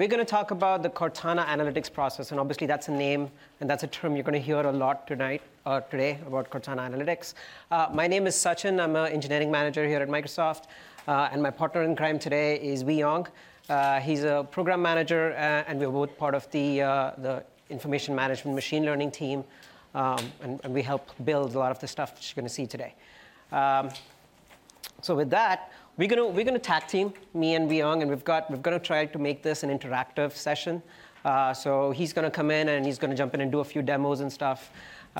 we're going to talk about the Cortana analytics process, and obviously that's a name and that's a term you're going to hear a lot today about Cortana analytics. My name is Sachin. I'm an engineering manager here at Microsoft, and my partner in crime today is Wee Yong. He's a program manager, and we're both part of the information management machine learning team, and we help build a lot of the stuff that you're going to see today. So with that, we're gonna tag team, me and Wee Yong, and we're gonna try to make this an interactive session. So he's gonna come in and he's gonna jump in and do a few demos and stuff,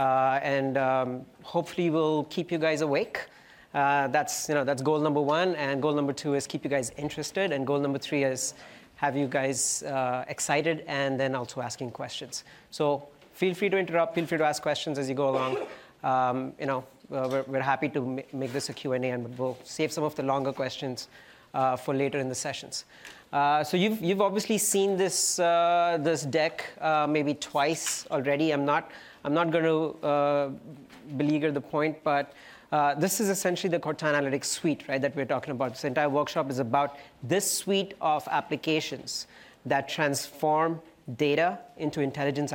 and hopefully we'll keep you guys awake. That's goal number one, and goal number two is keep you guys interested, and goal number three is have you guys excited, and then also asking questions. So feel free to interrupt, feel free to ask questions as you go along. We're happy to make this a Q&A, and we'll save some of the longer questions for later in the sessions. So you've obviously seen this deck maybe twice already. I'm not going to beleaguer the point, but this is essentially the Cortana Analytics suite, right, that we're talking about. This entire workshop is about this suite of applications that transform data into intelligent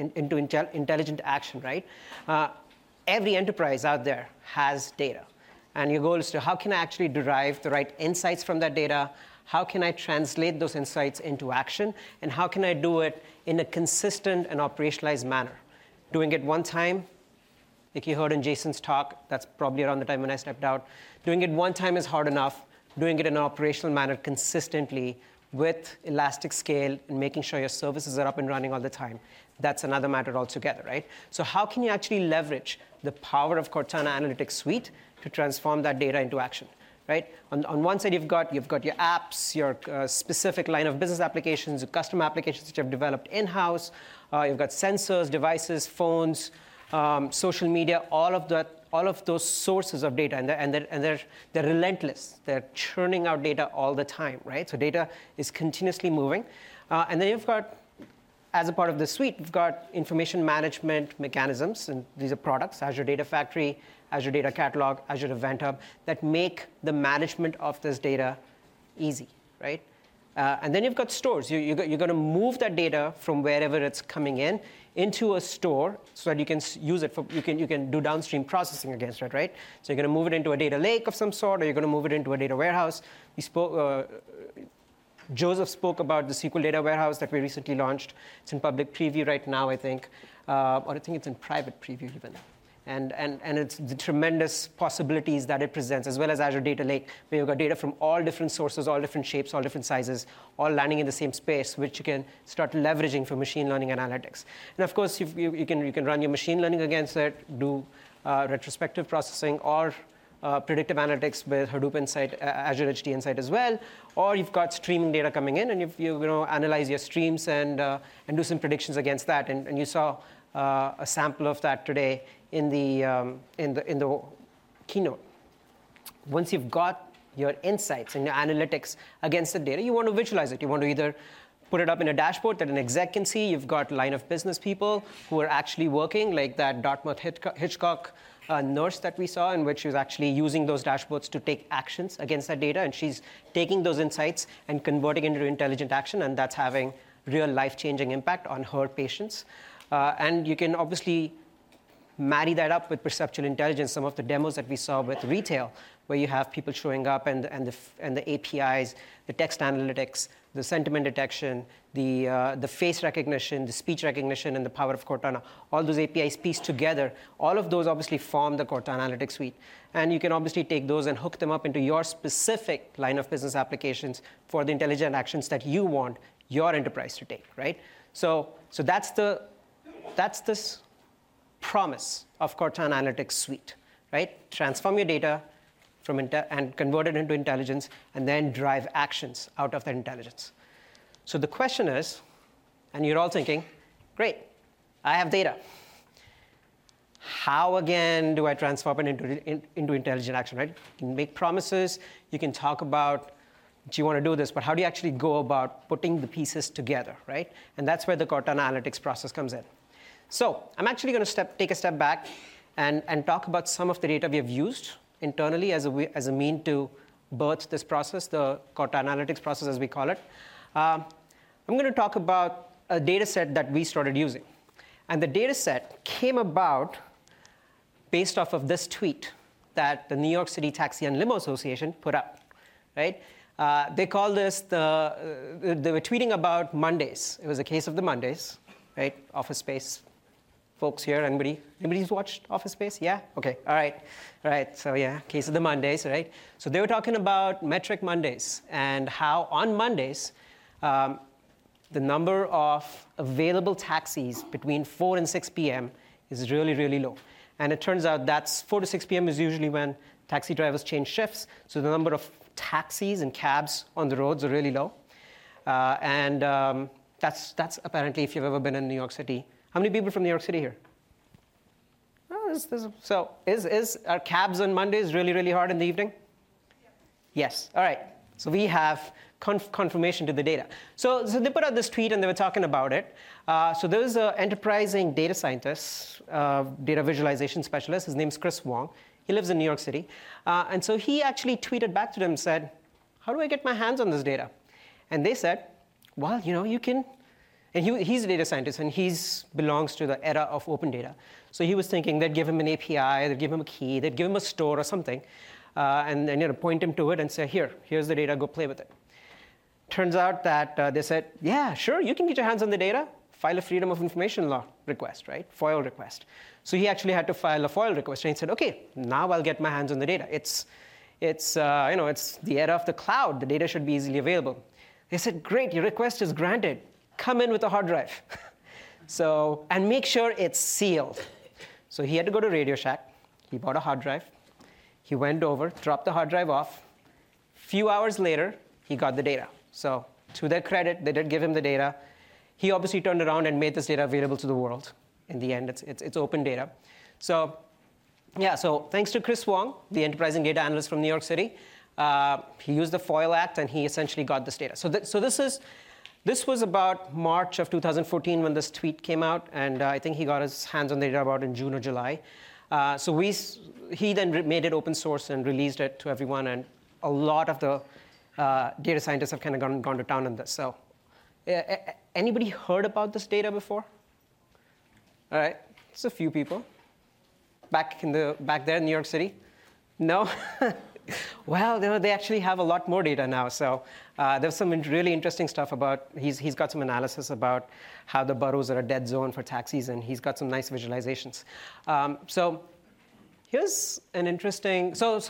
action, right? Every enterprise out there has data. And your goal is to how can I actually derive the right insights from that data? How can I translate those insights into action? And how can I do it in a consistent and operationalized manner? Doing it one time, like you heard in Jason's talk, that's probably around the time when I stepped out. Doing it one time is hard enough. Doing it in an operational manner consistently with elastic scale and making sure your services are up and running all the time, that's another matter altogether, right? So how can you actually leverage the power of Cortana Analytics Suite to transform that data into action, right? On one side, you've got your apps, your specific line of business applications, your custom applications that you've developed in-house. You've got sensors, devices, phones, social media, all of those sources of data, and they're relentless. They're churning out data all the time, right? So data is continuously moving. And then you've got, as a part of the suite, we've got information management mechanisms, and these are products, Azure Data Factory, Azure Data Catalog, Azure Event Hub, that make the management of this data easy, right? And then you've got stores. You're going to move that data from wherever it's coming in into a store so that you can use it you can do downstream processing against it, right? So you're going to move it into a data lake of some sort, or you're going to move it into a data warehouse. Joseph spoke about the SQL Data Warehouse that we recently launched. It's in public preview right now, I think, or I think it's in private preview even. And it's the tremendous possibilities that it presents, as well as Azure Data Lake, where you've got data from all different sources, all different shapes, all different sizes, all landing in the same space, which you can start leveraging for machine learning analytics. And of course, you can run your machine learning against it, do retrospective processing, or predictive analytics with Hadoop Insight, Azure HD Insight as well, or you've got streaming data coming in, and you analyze your streams and do some predictions against that. And you saw a sample of that today in the keynote. Once you've got your insights and your analytics against the data, you want to visualize it. You want to either put it up in a dashboard that an exec can see. You've got line of business people who are actually working, like that Dartmouth Hitchcock nurse that we saw, in which she was actually using those dashboards to take actions against that data, and she's taking those insights and converting into intelligent action, and that's having real life-changing impact on her patients. And you can obviously marry that up with perceptual intelligence, some of the demos that we saw with retail, where you have people showing up and the APIs, the text analytics, the sentiment detection, the face recognition, the speech recognition, and the power of Cortana. All those APIs pieced together, all of those obviously form the Cortana Analytics Suite. And you can obviously take those and hook them up into your specific line of business applications for the intelligent actions that you want your enterprise to take, right? So that's this promise of Cortana Analytics Suite, right? Transform your data and convert it into intelligence, and then drive actions out of that intelligence. So the question is, and you're all thinking, great, I have data. How, again, do I transform it into intelligent action, right? You can make promises. You can talk about that you want to do this, but how do you actually go about putting the pieces together, right? And that's where the Cortana Analytics process comes in. So I'm actually going to take a step back and talk about some of the data we have used internally as a mean to birth this process, the Cortana Analytics process, as we call it. I'm going to talk about a data set that we started using. And the data set came about based off of this tweet that the New York City Taxi and Limo Association put out, right? They call this they were tweeting about Mondays. It was a case of the Mondays, right? Office Space folks here, anybody's watched Office Space? Yeah? Okay, all right. So yeah, case of the Mondays, right? So they were talking about metric Mondays and how on Mondays, the number of available taxis between 4 and 6 p.m. is really, really low. And it turns out that's 4 to 6 p.m. is usually when taxi drivers change shifts. So the number of taxis and cabs on the roads are really low. That's apparently, if you've ever been in New York City. How many people from New York City here? So are cabs on Mondays really, really hard in the evening? Yeah. Yes. All right. So we have confirmation to the data. So they put out this tweet and they were talking about it. So there's an enterprising data scientist, data visualization specialist. His name's Chris Wong. He lives in New York City. And so he actually tweeted back to them and said, how do I get my hands on this data? And they said, well, you can. And he's a data scientist, and he belongs to the era of open data. So he was thinking they'd give him an API, they'd give him a key, they'd give him a store or something, and point him to it and say, here's the data, go play with it. Turns out that they said, yeah, sure, you can get your hands on the data. File a Freedom of Information Law request, right? FOIL request. So he actually had to file a FOIL request, and he said, okay, now I'll get my hands on the data. It's the era of the cloud. The data should be easily available. They said, great, your request is granted. Come in with a hard drive. And make sure it's sealed. So he had to go to Radio Shack. He bought a hard drive. He went over, dropped the hard drive off. Few hours later, he got the data. So to their credit, they did give him the data. He obviously turned around and made this data available to the world. In the end, it's open data. So thanks to Chris Wong, the enterprising data analyst from New York City, he used the FOIL Act, and he essentially got this data. This was about March of 2014 when this tweet came out, and I think he got his hands on the data about in June or July. He then made it open source and released it to everyone, and a lot of the data scientists have kind of gone to town on this. So anybody heard about this data before? All right, it's a few people. Back there in New York City? No? Well, they actually have a lot more data now. So there's some really interesting stuff about, he's got some analysis about how the boroughs are a dead zone for taxis, and he's got some nice visualizations. So here's an interesting, so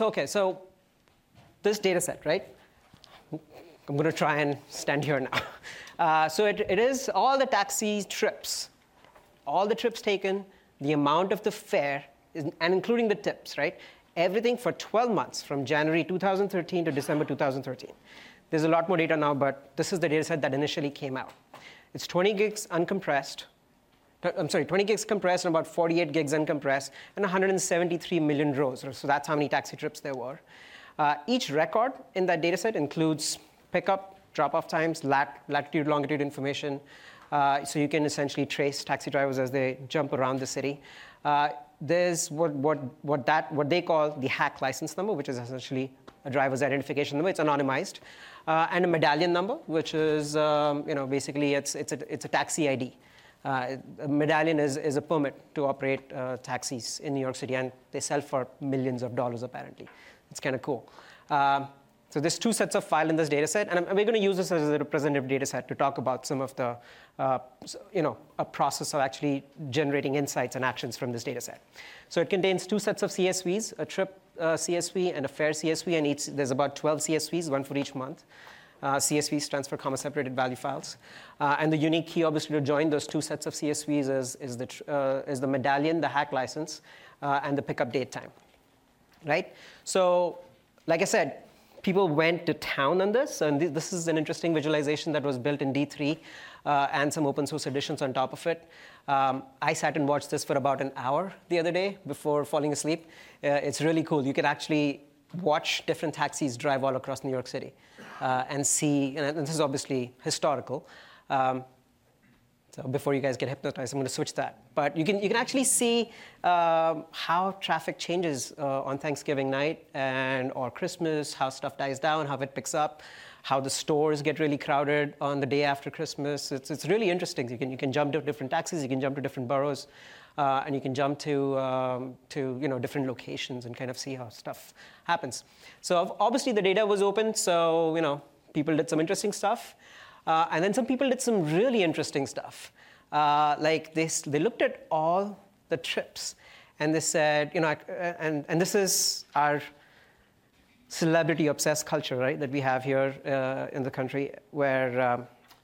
this data set, right? I'm going to try and stand here now. So it is all the taxi trips, all the trips taken, the amount of the fare, and including the tips, right? Everything for 12 months, from January 2013 to December 2013. There's a lot more data now, but this is the data set that initially came out. It's 20 gigs uncompressed. 20 gigs compressed and about 48 gigs uncompressed, and 173 million rows. So that's how many taxi trips there were. Each record in that data set includes pickup, drop-off times, latitude, longitude information. So you can essentially trace taxi drivers as they jump around the city. There's what they call the hack license number, which is essentially a driver's identification number. It's anonymized, and a medallion number, which is basically it's a taxi ID. A medallion is a permit to operate taxis in New York City, and they sell for millions of dollars apparently. It's kind of cool. So there's two sets of file in this data set, and we're going to use this as a representative data set to talk about some of the, a process of actually generating insights and actions from this data set. So it contains two sets of CSVs, a trip CSV and a fare CSV, and there's about 12 CSVs, one for each month. CSV stands for comma separated value files. And the unique key, obviously, to join those two sets of CSVs is the medallion, the hack license, and the pickup date time, right? So, like I said, people went to town on this, and this is an interesting visualization that was built in D3 and some open source editions on top of it. I sat and watched this for about an hour the other day before falling asleep. It's really cool. You can actually watch different taxis drive all across New York City and see, and this is obviously historical. So before you guys get hypnotized, I'm going to switch that. But you can actually see how traffic changes on Thanksgiving night or Christmas, how stuff dies down, how it picks up. how the stores get really crowded on the day after Christmas. It's really interesting. You can jump to different taxis, you can jump to different boroughs, and you can jump to different locations and kind of see how stuff happens. So obviously the data was open, so people did some interesting stuff, and then some people did some really interesting stuff. Like they looked at all the trips, and they said, and this is our celebrity-obsessed culture, right, that we have here in the country, where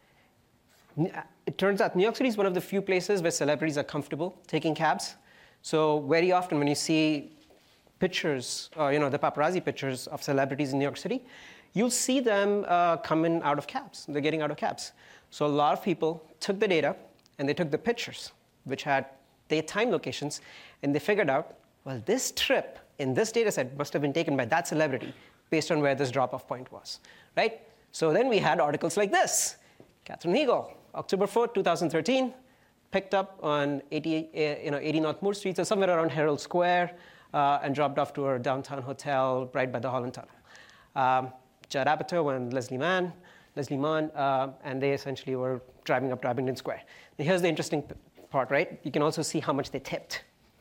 it turns out New York City is one of the few places where celebrities are comfortable taking cabs. So very often when you see pictures, the paparazzi pictures of celebrities in New York City, you'll see them coming out of cabs. They're getting out of cabs. So a lot of people took the data, and they took the pictures, which had daytime locations, and they figured out, well, this trip in this data set must have been taken by that celebrity based on where this drop-off point was, right? So then we had articles like this. Katherine Heigl, October 4th, 2013, picked up on 80 North Moore Street, so somewhere around Herald Square, and dropped off to her downtown hotel right by the Holland Tunnel. Judd Apatow and Leslie Mann, and they essentially were driving up to Abingdon Square. And here's the interesting part, right? You can also see how much they tipped.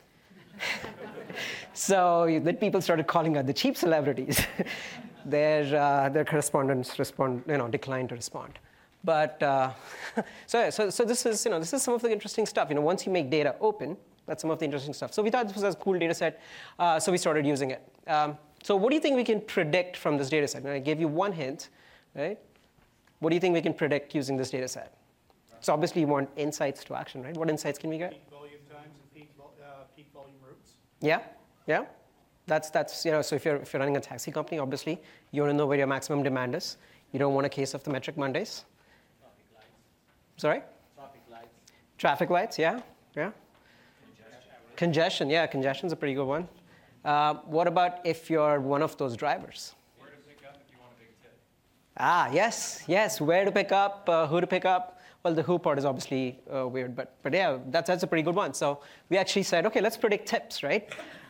So then people started calling out the cheap celebrities. Their correspondents declined to respond. But so this is some of the interesting stuff. Once you make data open, that's some of the interesting stuff. So we thought this was a cool data set, so we started using it. So what do you think we can predict from this data set? And I gave you one hint, right? What do you think we can predict using this data set? So obviously you want insights to action, right? What insights can we get? Peak volume times and peak volume routes. Yeah. That's so if you're running a taxi company, obviously you want to know where your maximum demand is. You don't want a case of the metric Mondays. Traffic lights. Sorry? Traffic lights. Traffic lights, yeah. Congestion's a pretty good one. What about if you're one of those drivers? Where to pick up if you want a big tip. Yes. Where to pick up, who to pick up. Well, the who part is obviously weird, but yeah, that's a pretty good one. So we actually said, okay, let's predict tips, right?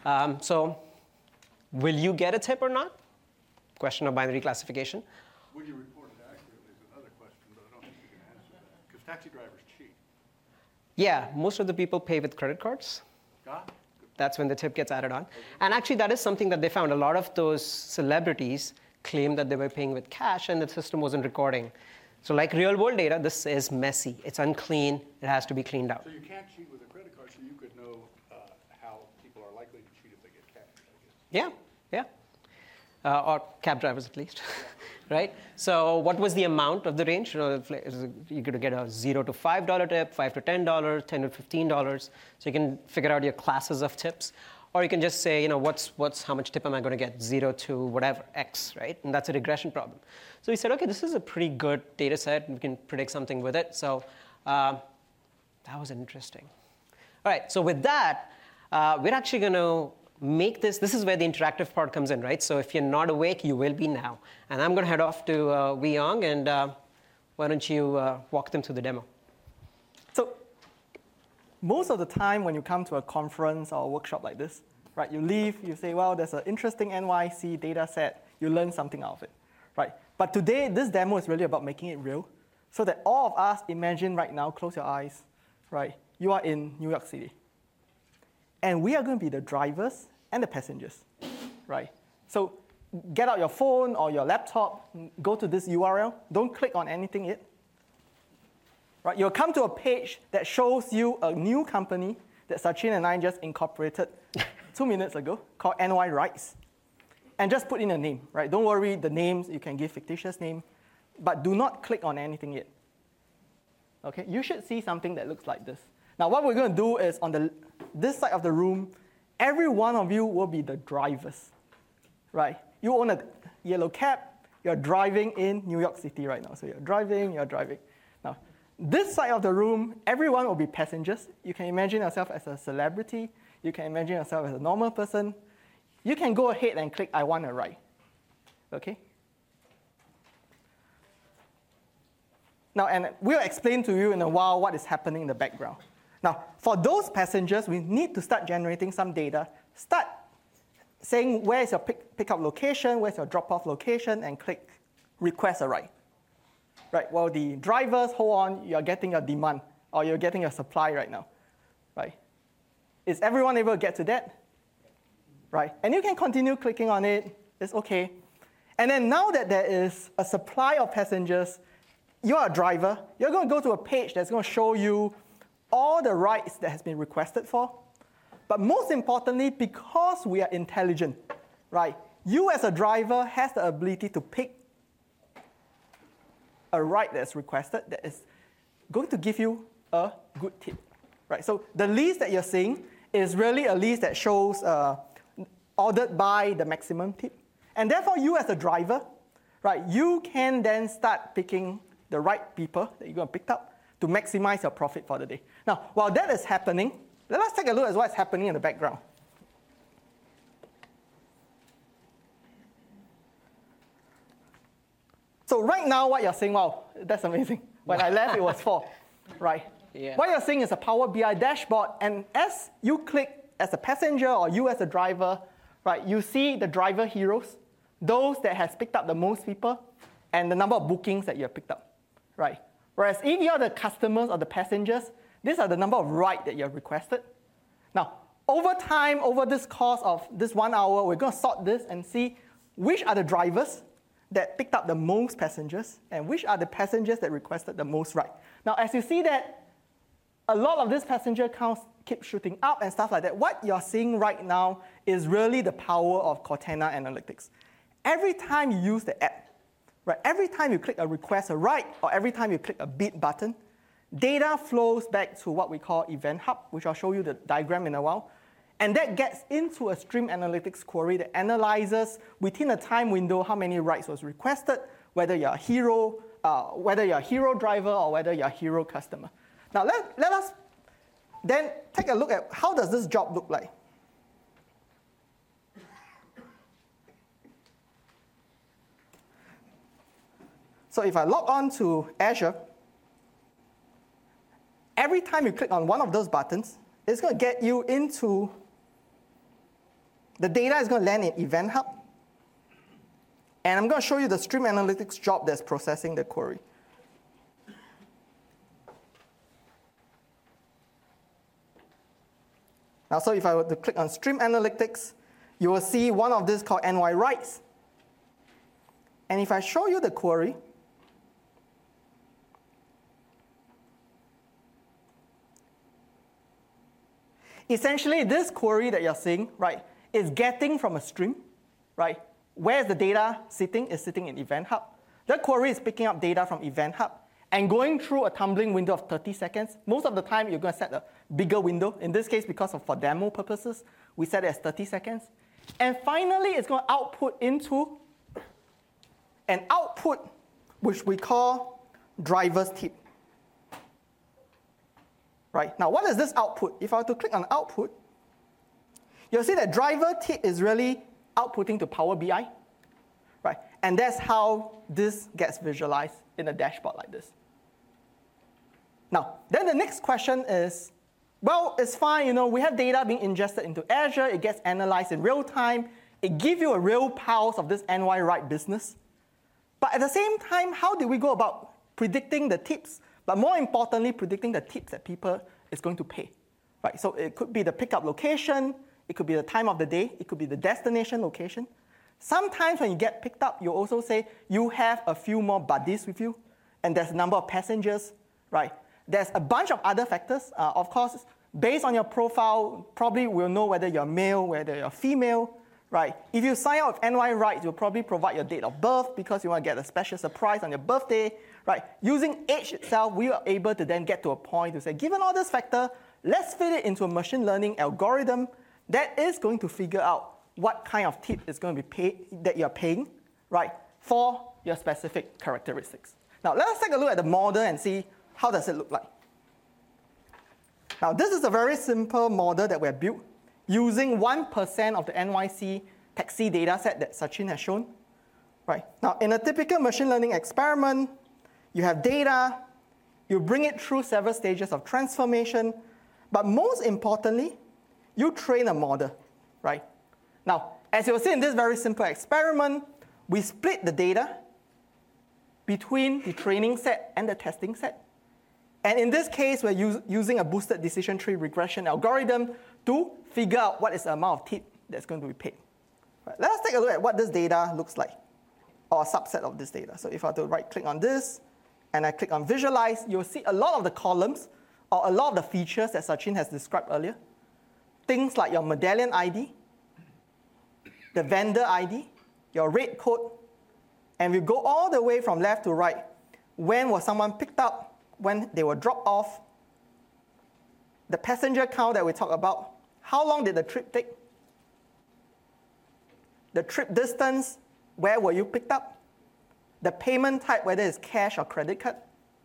So will you get a tip or not? Question of binary classification. Will you report it accurately is another question, but I don't think you can answer that, because taxi drivers cheat. Yeah, most of the people pay with credit cards. That's when the tip gets added on. And actually, that is something that they found. A lot of those celebrities claimed that they were paying with cash, and the system wasn't recording. So like real-world data, this is messy. It's unclean. It has to be cleaned out. So you can't cheat with a credit card, so you could know how people are likely to cheat if they get cash, I guess. Yeah. Or cab drivers, at least. Right? So what was the amount of the range? You could get a $0 to $5 tip, $5 to $10, $10 to $15. So you can figure out your classes of tips. Or you can just say, how much tip am I going to get? 0 to whatever, X, right? And that's a regression problem. So we said, okay, this is a pretty good data set. We can predict something with it. So that was interesting. All right, so with that, we're actually going to make this is where the interactive part comes in, right? So if you're not awake, you will be now. And I'm going to head off to Wee Yong, and why don't you walk them through the demo? So most of the time when you come to a conference or a workshop like this, right, you leave, you say, well, there's an interesting NYC data set, you learn something out of it, right? But today, this demo is really about making it real, so that all of us imagine right now, close your eyes, right? You are in New York City. And we are going to be the drivers and the passengers, right? So get out your phone or your laptop, go to this URL, don't click on anything yet. Right? You'll come to a page that shows you a new company that Sachin and I just incorporated 2 minutes ago called NY Rides. And just put in a name, right? Don't worry, the names, you can give fictitious name, but do not click on anything yet. Okay, you should see something that looks like this. Now, what we're going to do is on this side of the room, every one of you will be the drivers, right? You own a yellow cab, you're driving in New York City right now. So you're driving. Now, this side of the room, everyone will be passengers. You can imagine yourself as a celebrity. You can imagine yourself as a normal person. You can go ahead and click, I want a ride, okay? Now, and we'll explain to you in a while what is happening in the background. Now, for those passengers, we need to start generating some data. Start saying where is your pickup location, where's your drop-off location, and click request a ride. Right? Well, the drivers, hold on, you're getting a demand, or you're getting a supply right now. Right? Is everyone able to get to that? Right? And you can continue clicking on it. It's okay. And then now that there is a supply of passengers, you're a driver, you're going to go to a page that's going to show you all the rides that has been requested for. But most importantly, because we are intelligent, right? You as a driver has the ability to pick a ride that's requested that is going to give you a good tip, right? So the list that you're seeing is really a list that shows ordered by the maximum tip. And therefore, you as a driver, right, you can then start picking the right people that you're going to pick up to maximize your profit for the day. Now, while that is happening, let us take a look at what's happening in the background. So right now, what you're seeing, wow, that's amazing. When I left, it was 4, right? Yeah. What you're seeing is a Power BI dashboard, and as you click as a passenger or you as a driver, right, you see the driver heroes, those that has picked up the most people, and the number of bookings that you have picked up, right? Whereas if you're the customers or the passengers, these are the number of rides that you have requested. Now, over time, over this course of this 1 hour, we're going to sort this and see which are the drivers that picked up the most passengers and which are the passengers that requested the most ride. Now, as you see that a lot of these passenger counts keep shooting up and stuff like that, what you're seeing right now is really the power of Cortana Analytics. Every time you use the app, right, every time you click a request a ride or every time you click a bid button, data flows back to what we call Event Hub, which I'll show you the diagram in a while. And that gets into a Stream Analytics query that analyzes within a time window how many rides was requested, whether you're a hero, driver or whether you're a hero customer. Now let us then take a look at how does this job look like. So if I log on to Azure, every time you click on one of those buttons, it's going to get you into, the data is going to land in Event Hub. And I'm going to show you the Stream Analytics job that's processing the query. Now, so if I were to click on Stream Analytics, you will see one of these called NY Rides. And if I show you the query, essentially, this query that you're seeing, right, is getting from a stream, right? Where's the data sitting? It's sitting in Event Hub. The query is picking up data from Event Hub and going through a tumbling window of 30 seconds. Most of the time, you're going to set a bigger window. In this case, because for demo purposes, we set it as 30 seconds. And finally, it's going to output into an output which we call driver's tip. Right. Now, what is this output? If I were to click on output, you'll see that driver tip is really outputting to Power BI. Right. And that's how this gets visualized in a dashboard like this. Now, then the next question is, well, it's fine, we have data being ingested into Azure, it gets analyzed in real time, it gives you a real pulse of this NY Ride business. But at the same time, how do we go about predicting the tips? But more importantly, predicting the tips that people is going to pay, right? So it could be the pickup location, it could be the time of the day, it could be the destination location. Sometimes when you get picked up, you also say you have a few more buddies with you, and there's a number of passengers, right? There's a bunch of other factors. Of course, based on your profile, probably we'll know whether you're male, whether you're female, right? If you sign up with NY Rides, you'll probably provide your date of birth because you want to get a special surprise on your birthday, right? Using age itself, we are able to then get to a point to say, given all this factor, let's fit it into a machine learning algorithm that is going to figure out what kind of tip is going to be paid, that you're paying, right, for your specific characteristics. Now, let us take a look at the model and see how does it look like. Now, this is a very simple model that we have built using 1% of the NYC taxi data set that Sachin has shown. Right. Now, in a typical machine learning experiment, you have data, you bring it through several stages of transformation, but most importantly, you train a model, right? Now, as you'll see in this very simple experiment, we split the data between the training set and the testing set. And in this case, we're using a boosted decision tree regression algorithm to figure out what is the amount of tip that's going to be paid. Right, let us take a look at what this data looks like, or a subset of this data. So if I were to right-click on this, and I click on Visualize, you'll see a lot of the columns, or a lot of the features that Sachin has described earlier. Things like your medallion ID, the vendor ID, your rate code, and we go all the way from left to right. When was someone picked up? When they were dropped off? The passenger count that we talked about. How long did the trip take? The trip distance, where were you picked up? The payment type, whether it's cash or credit card.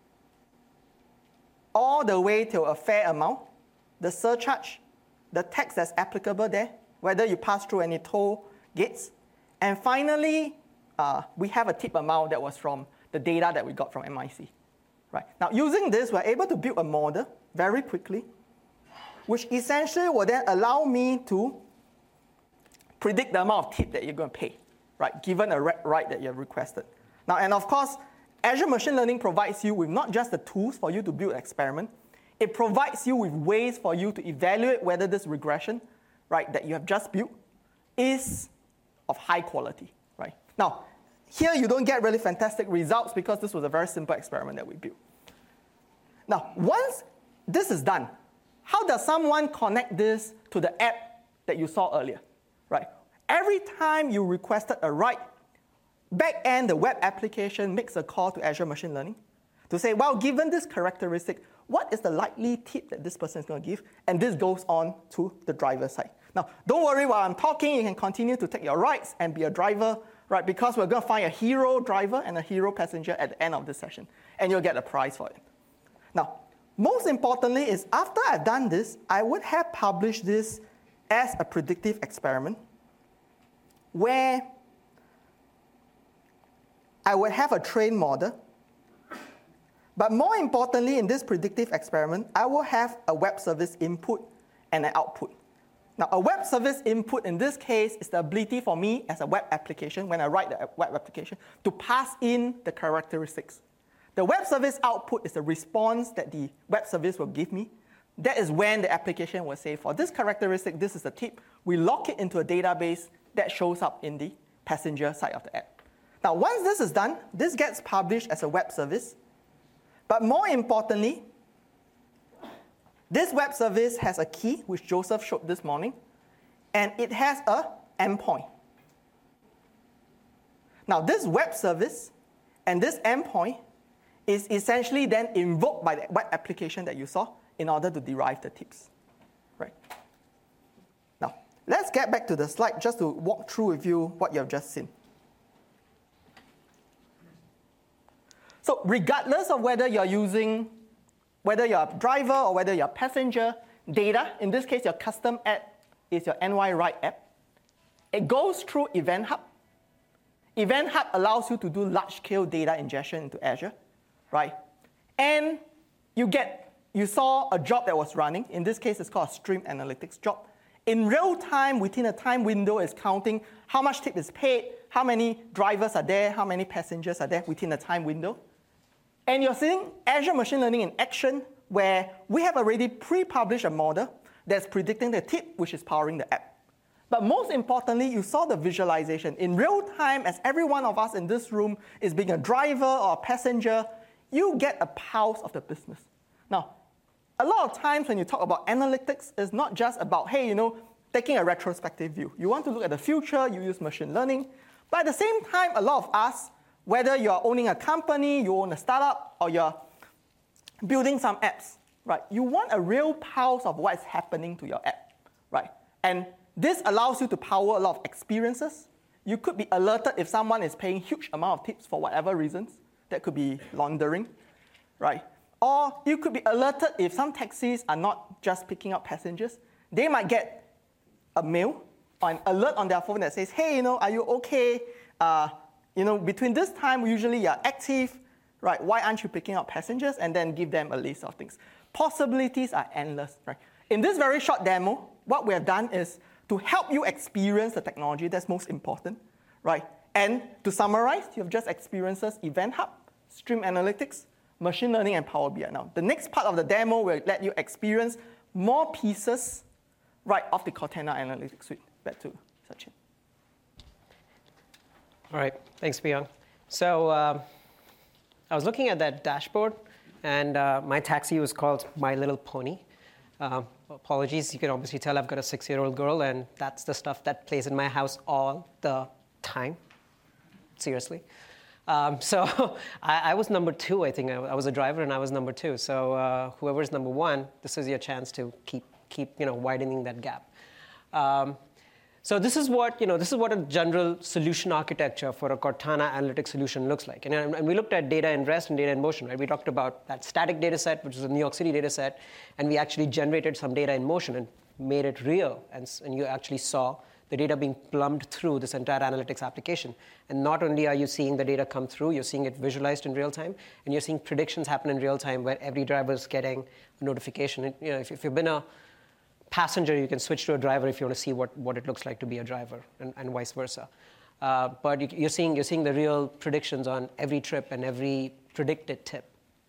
All the way to a fair amount. The surcharge, the tax that's applicable there, whether you pass through any toll gates. And finally, we have a tip amount that was from the data that we got from MIC. Right. Now, using this, we're able to build a model very quickly, which essentially will then allow me to predict the amount of tip that you're going to pay, right, given a right that you have requested. Now, and of course, Azure Machine Learning provides you with not just the tools for you to build an experiment, it provides you with ways for you to evaluate whether this regression, right, that you have just built is of high quality, right? Now, here you don't get really fantastic results because this was a very simple experiment that we built. Now, once this is done, how does someone connect this to the app that you saw earlier, right? Every time you requested a write, back-end, the web application makes a call to Azure Machine Learning to say, well, given this characteristic, what is the likely tip that this person is going to give? And this goes on to the driver side. Now, don't worry, while I'm talking, you can continue to take your rides and be a driver, right? Because we're going to find a hero driver and a hero passenger at the end of this session, and you'll get a prize for it. Now, most importantly is after I've done this, I would have published this as a predictive experiment where I would have a trained model. But more importantly, in this predictive experiment, I will have a web service input and an output. Now, a web service input in this case is the ability for me as a web application, when I write the web application, to pass in the characteristics. The web service output is the response that the web service will give me. That is when the application will say, for this characteristic, this is the tip. We lock it into a database that shows up in the passenger side of the app. Now, once this is done, this gets published as a web service. But more importantly, this web service has a key, which Joseph showed this morning, and it has an endpoint. Now, this web service and this endpoint is essentially then invoked by the web application that you saw in order to derive the tips. Right? Now, let's get back to the slide just to walk through with you what you have just seen. So regardless of whether you're a driver or whether you're a passenger, data, in this case your custom app is your NY Ride app. It goes through Event Hub. Event Hub allows you to do large-scale data ingestion into Azure, right? And you saw a job that was running. In this case, it's called a stream analytics job. In real time, within a time window, it's counting how much tip is paid, how many drivers are there, how many passengers are there within a time window. And you're seeing Azure Machine Learning in action, where we have already pre-published a model that's predicting the tip, which is powering the app. But most importantly, you saw the visualization. In real time, as every one of us in this room is being a driver or a passenger, you get a pulse of the business. Now, a lot of times when you talk about analytics, it's not just about, hey, taking a retrospective view. You want to look at the future, you use machine learning. But at the same time, a lot of us, whether you're owning a company, you own a startup, or you're building some apps, right? You want a real pulse of what's happening to your app, right? And this allows you to power a lot of experiences. You could be alerted if someone is paying huge amount of tips for whatever reasons. That could be laundering, right? Or you could be alerted if some taxis are not just picking up passengers. They might get a mail or an alert on their phone that says, hey, are you okay? Between this time, usually you're active, right? Why aren't you picking up passengers? And then give them a list of things. Possibilities are endless, right? In this very short demo, what we have done is to help you experience the technology. That's most important, right? And to summarize, you have just experienced Event Hub, Stream Analytics, Machine Learning, and Power BI. Now, the next part of the demo will let you experience more pieces right off the Cortana Analytics Suite. Back to Sachin. All right, thanks, Piyang. So I was looking at that dashboard, and my taxi was called My Little Pony. Apologies, you can obviously tell I've got a 6-year-old girl, and that's the stuff that plays in my house all the time. Seriously. So I was number 2, I think. I was a driver, and I was number 2. So whoever's number 1, this is your chance to keep widening that gap. So this is what a general solution architecture for a Cortana Analytics solution looks like. And we looked at data in rest and data in motion, right? We talked about that static data set, which is a New York City data set, and we actually generated some data in motion and made it real. And you actually saw the data being plumbed through this entire analytics application. And not only are you seeing the data come through, you're seeing it visualized in real time, and you're seeing predictions happen in real time where every driver is getting a notification. And, if you've been a passenger, you can switch to a driver if you want to see what it looks like to be a driver, and vice versa. But you're seeing the real predictions on every trip and every predicted tip.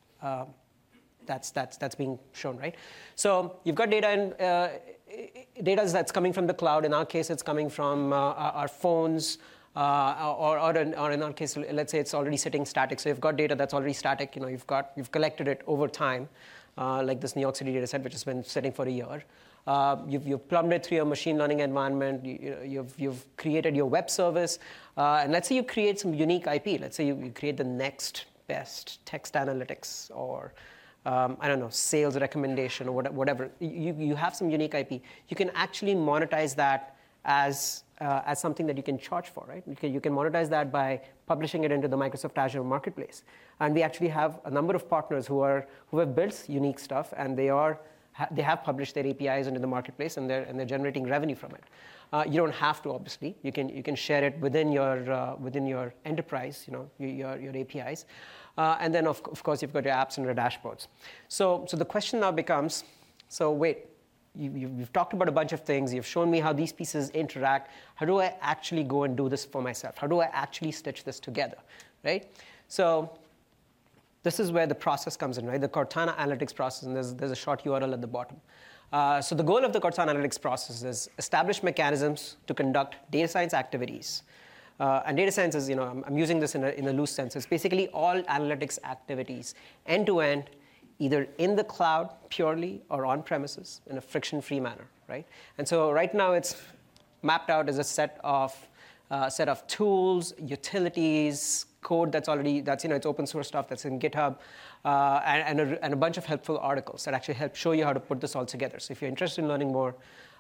That's being shown, right? So you've got data that's coming from the cloud. In our case, it's coming from our phones, or in our case, let's say it's already sitting static. So you've got data that's already static. You've collected it over time, like this New York City data set, which has been sitting for a year. You've plumbed it through your machine learning environment. You've created your web service, and let's say you create some unique IP. Let's say you create the next best text analytics, or I don't know, sales recommendation, or whatever. You have some unique IP. You can actually monetize that as something that you can charge for, right? You can monetize that by publishing it into the Microsoft Azure Marketplace. And we actually have a number of partners who have built unique stuff, and they have published their APIs into the marketplace, and they're generating revenue from it. You don't have to, obviously. You can share it within your enterprise, your APIs, and then of course you've got your apps and your dashboards. So the question now becomes, so wait, you've talked about a bunch of things. You've shown me how these pieces interact. How do I actually go and do this for myself? How do I actually stitch this together, right? So this is where the process comes in, right? The Cortana Analytics process, and there's a short URL at the bottom. So the goal of the Cortana Analytics process is establish mechanisms to conduct data science activities. And data science is, I'm using this in a loose sense. It's basically all analytics activities, end-to-end, either in the cloud purely or on premises in a friction-free manner, right? And so right now it's mapped out as a set of tools, utilities, code that's it's open source stuff that's in GitHub, and a bunch of helpful articles that actually help show you how to put this all together. So if you're interested in learning more,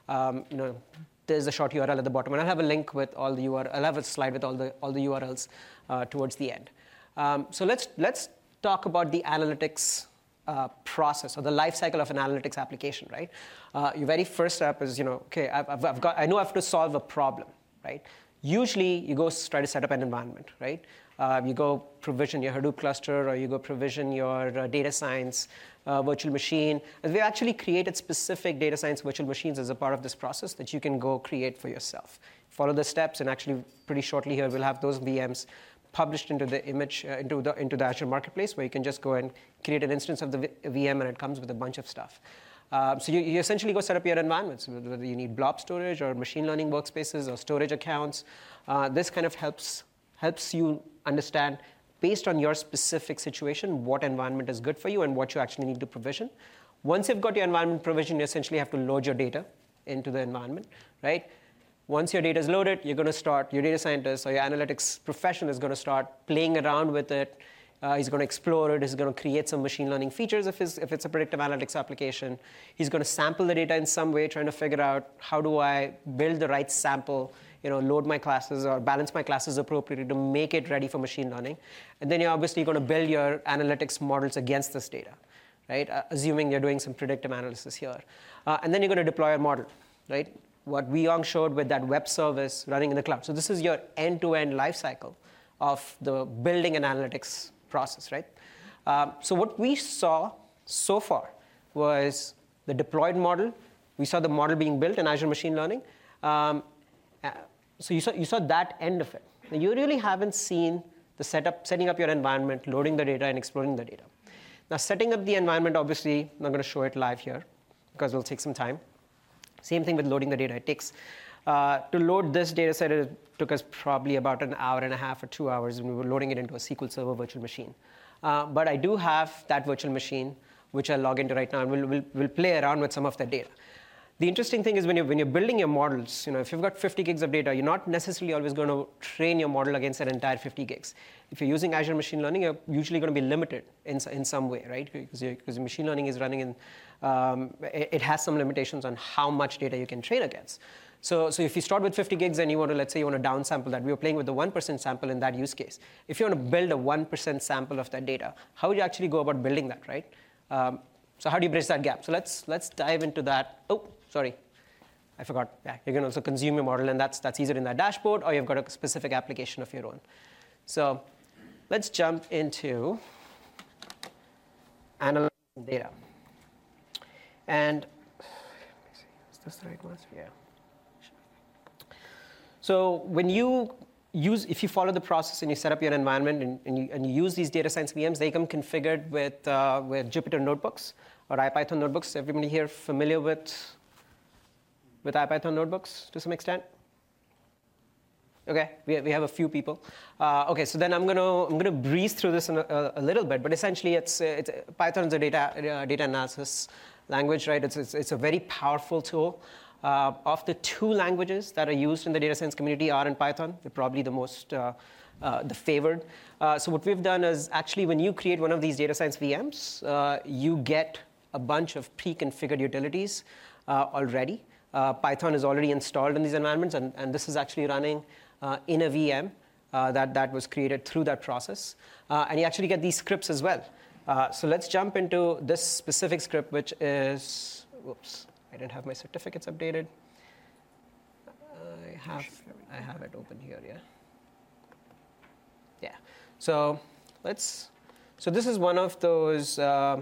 there's a short URL at the bottom, and I'll have a link with all the URL. I'll have a slide with all the URLs towards the end. So let's talk about the analytics process, or the life cycle of an analytics application, right? Your very first step is, okay, I know I have to solve a problem, right? Usually, you go try to set up an environment, right? You go provision your Hadoop cluster, or you go provision your data science virtual machine. And we've actually created specific data science virtual machines as a part of this process that you can go create for yourself. Follow the steps, and actually pretty shortly here, we'll have those VMs published into the image, into the Azure Marketplace, where you can just go and create an instance of the VM, and it comes with a bunch of stuff. So you essentially go set up your environments, whether you need blob storage or machine learning workspaces or storage accounts. This kind of helps you understand, based on your specific situation, what environment is good for you and what you actually need to provision. Once you've got your environment provisioned, you essentially have to load your data into the environment, right? Once your data is loaded, your data scientist or your analytics professional is going to start playing around with it. He's going to explore it. He's going to create some machine learning features if it's a predictive analytics application. He's going to sample the data in some way, trying to figure out how do I build the right sample, load my classes or balance my classes appropriately to make it ready for machine learning. And then you're obviously going to build your analytics models against this data, right? Assuming you're doing some predictive analysis here. And then you're going to deploy a model, right? What Wiyong showed with that web service running in the cloud. So this is your end-to-end life cycle of the building and analytics process, right? So what we saw so far was the deployed model. We saw the model being built in Azure Machine Learning. So you saw that end of it. Now, you really haven't seen setting up your environment, loading the data, and exploring the data. Now, setting up the environment, obviously, I'm not going to show it live here because it'll take some time. Same thing with loading the data. It takes, to load this data set, it took us probably about an hour and a half or 2 hours when we were loading it into a SQL Server virtual machine. But I do have that virtual machine, which I'll log into right now, and we'll play around with some of that data. The interesting thing is when you're building your models, if you've got 50 gigs of data, you're not necessarily always going to train your model against that entire 50 gigs. If you're using Azure Machine Learning, you're usually going to be limited in some way, right? Because machine learning is running in, it has some limitations on how much data you can train against. So if you start with 50 gigs and you want to, let's say you want to downsample that, we were playing with the 1% sample in that use case. If you want to build a 1% sample of that data, how would you actually go about building that, right? So how do you bridge that gap? So let's dive into that. Oh, sorry, I forgot. Yeah, you can also consume your model, and that's either in that dashboard or you've got a specific application of your own. So let's jump into analyzing data. And is this the right one? Yeah. So when you if you follow the process and you set up your environment and you use these data science VMs, they come configured with Jupyter notebooks or IPython notebooks. Everybody here familiar with IPython notebooks to some extent? Okay, we have a few people. Okay, so then I'm gonna breeze through this in a little bit, but essentially it's Python is a data analysis language, right? It's a very powerful tool. Of the two languages that are used in the data science community, R and Python, they're probably the most the favored. So what we've done is actually when you create one of these data science VMs, you get a bunch of pre-configured utilities already. Python is already installed in these environments, and this is actually running in a VM that was created through that process. And you actually get these scripts as well. So let's jump into this specific script, which is, whoops, I didn't have my certificates updated. I have it open here, yeah. Yeah, so this is one of those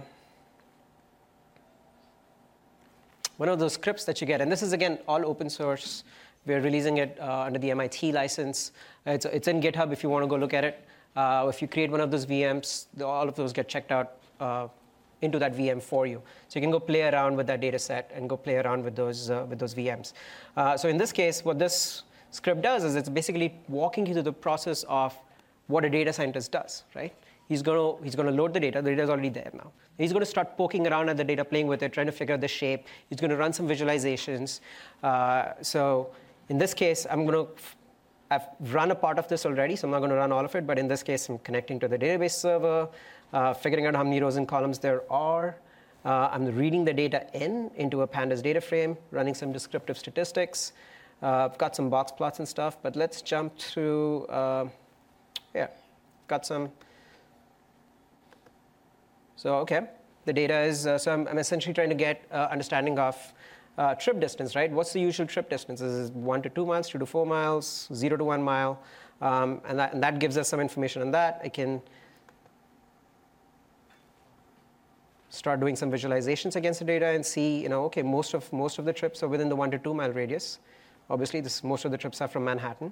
scripts that you get, and this is again all open source. We're releasing it under the MIT license. It's in GitHub if you want to go look at it. If you create one of those VMs, all of those get checked out into that VM for you. So you can go play around with that data set and go play around with those VMs. So in this case, what this script does is it's basically walking you through the process of what a data scientist does, right? He's going to load the data. The data is already there now. He's going to start poking around at the data, playing with it, trying to figure out the shape. He's going to run some visualizations. So in this case, I've run a part of this already, so I'm not going to run all of it. But in this case, I'm connecting to the database server, figuring out how many rows and columns there are. I'm reading the data into a pandas data frame, running some descriptive statistics. I've got some box plots and stuff. But let's jump through. Got some. So okay, the data is. So I'm essentially trying to get understanding of trip distance, right? What's the usual trip distance? Is it 1 to 2 miles, 2 to 4 miles, 0 to 1 mile? And that gives us some information on that. I can start doing some visualizations against the data and see, okay, most of the trips are within the 1 to 2 mile radius. Obviously, most of the trips are from Manhattan.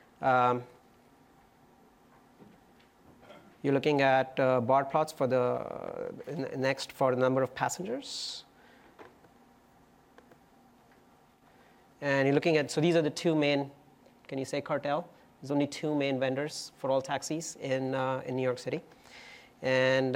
You're looking at bar plots for the number of passengers. And you're looking at, so these are the two main, can you say cartel? There's only two main vendors for all taxis in New York City. And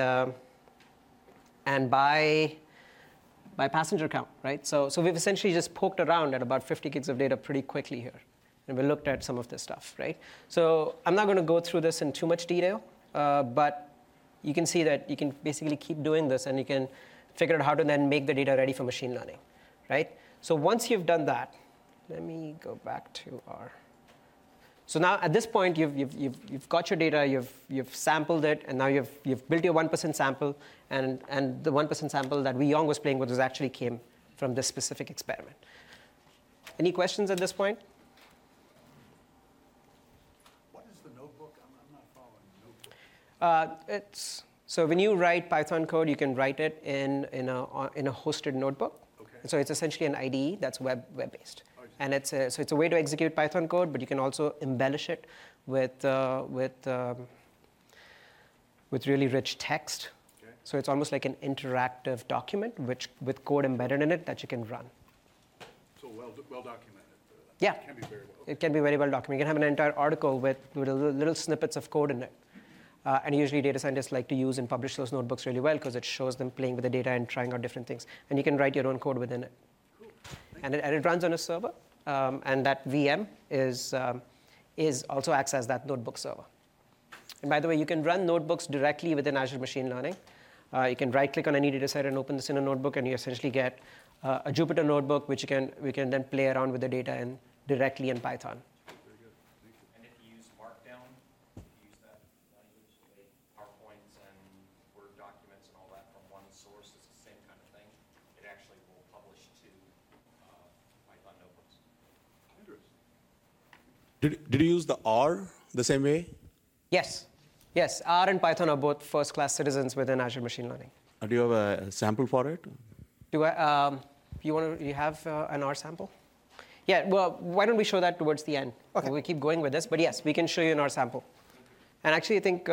by passenger count, right? So we've essentially just poked around at about 50 gigs of data pretty quickly here. And we looked at some of this stuff, right? So I'm not going to go through this in too much detail, but you can see that you can basically keep doing this and you can figure out how to then make the data ready for machine learning, right? So once you've done that, let me go back to our. So now at this point, you've got your data, you've sampled it, and now you've built your 1% sample, and the 1% sample that Wei Yong was playing with actually came from this specific experiment. Any questions at this point? What is the notebook? I'm not following the notebook. So when you write Python code, you can write it in a hosted notebook. Okay. So it's essentially an IDE that's web-based. And it's a way to execute Python code, but you can also embellish it with with really rich text. Okay. So it's almost like an interactive document with code embedded in it that you can run. So well documented. Yeah. Can be very well. It can be very well documented. You can have an entire article with little snippets of code in it. And usually data scientists like to use and publish those notebooks really well because it shows them playing with the data and trying out different things. And you can write your own code within it. Cool. And it runs on a server. And that VM is also acts as that notebook server. And by the way, you can run notebooks directly within Azure Machine Learning. You can right-click on any data set and open this in a notebook, and you essentially get a Jupyter notebook, which we can then play around with the data in directly in Python. Very good. Thank you. And if you use Markdown, if you use that language, like PowerPoints and Word documents and all that from one source, it's the same kind of thing. It actually will publish to Python notebooks. Interesting. Did you use the R the same way? Yes. Yes, R and Python are both first-class citizens within Azure Machine Learning. Do you have a sample for it? Do you have an R sample? Yeah, well, why don't we show that towards the end? Okay. We'll keep going with this, but yes, we can show you an R sample. And actually, I think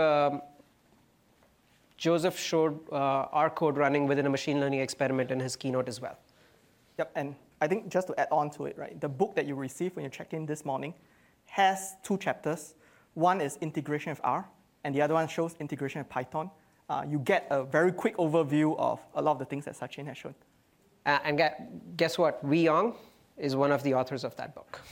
Joseph showed R code running within a machine learning experiment in his keynote as well. Yep, and I think just to add on to it, right, the book that you received when you checked in this morning has 2 chapters. One is integration with R, and the other one shows integration with Python. You get a very quick overview of a lot of the things that Sachin has shown. And guess what? Wei Yong is one of the authors of that book.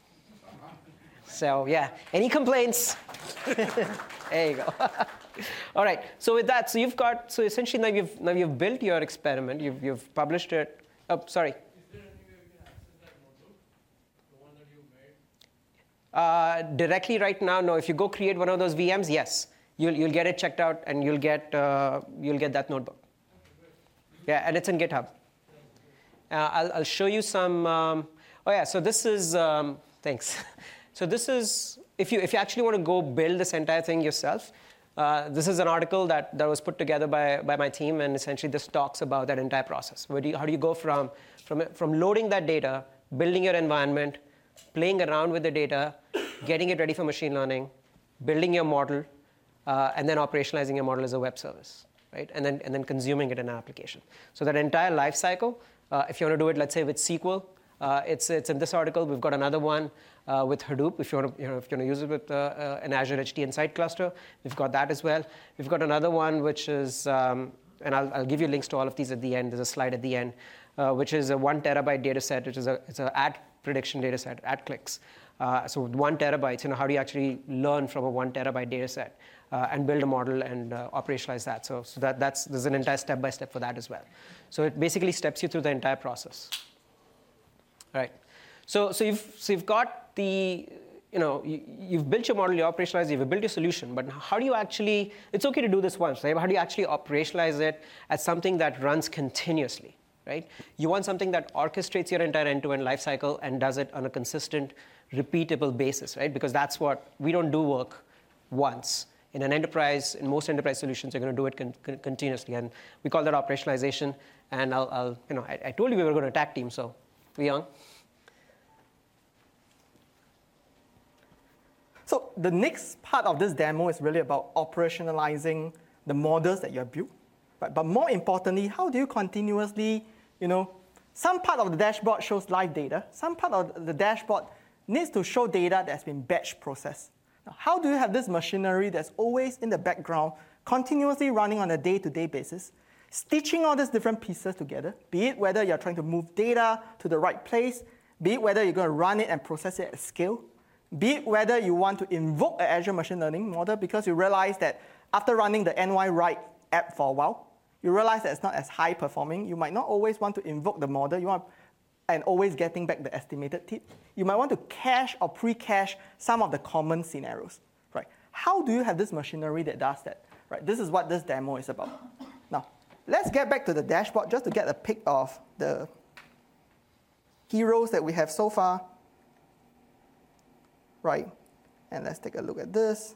So yeah, any complaints? There you go. All right. So with that, so essentially now you've built your experiment. You've published it. Oh, sorry. Is there any way we can access that notebook, the one that you made? Directly right now, no. If you go create one of those VMs, yes, you'll get it checked out and you'll get that notebook. Yeah, and it's in GitHub. I'll show you some. So this is thanks. So this is if you actually want to go build this entire thing yourself. This is an article that was put together by my team, and essentially this talks about that entire process. How do you go from loading that data, building your environment, playing around with the data, getting it ready for machine learning, building your model, and then operationalizing your model as a web service, right? And then consuming it in an application. So that entire life cycle, if you want to do it, let's say with SQL, it's in this article. We've got another one with Hadoop. If you want to use it with an Azure HT Insight cluster, we've got that as well. We've got another one which is, and I'll give you links to all of these at the end. There's a slide at the end, which is a 1 terabyte data set, which is it's an ad prediction data set, ad clicks. So 1 terabyte, how do you actually learn from a 1 terabyte data set and build a model and operationalize that? So there's an entire step-by-step for that as well. So it basically steps you through the entire process. All right. So you've got the, you've built your model, you operationalize it, you've built your solution, but how do you actually, it's okay to do this once, right? How do you actually operationalize it as something that runs continuously, right? You want something that orchestrates your entire end-to-end life cycle and does it on a consistent, repeatable basis, right? Because that's what, we don't do work once. In an enterprise, in most enterprise solutions, you're going to do it continuously, and we call that operationalization. And I told you we were going to attack team, so Wei Yong. So the next part of this demo is really about operationalizing the models that you have built. Right? But more importantly, how do you continuously, some part of the dashboard shows live data. Some part of the dashboard needs to show data that's been batch processed. Now, how do you have this machinery that's always in the background, continuously running on a day-to-day basis, stitching all these different pieces together, be it whether you're trying to move data to the right place, be it whether you're going to run it and process it at scale, be it whether you want to invoke an Azure machine learning model because you realize that after running the NY-Write app for a while, you realize that it's not as high performing. You might not always want to invoke the model and always getting back the estimated tip. You might want to cache or pre-cache some of the common scenarios. Right? How do you have this machinery that does that? Right? This is what this demo is about. Now, let's get back to the dashboard just to get a pic of the heroes that we have so far. Right? And let's take a look at this.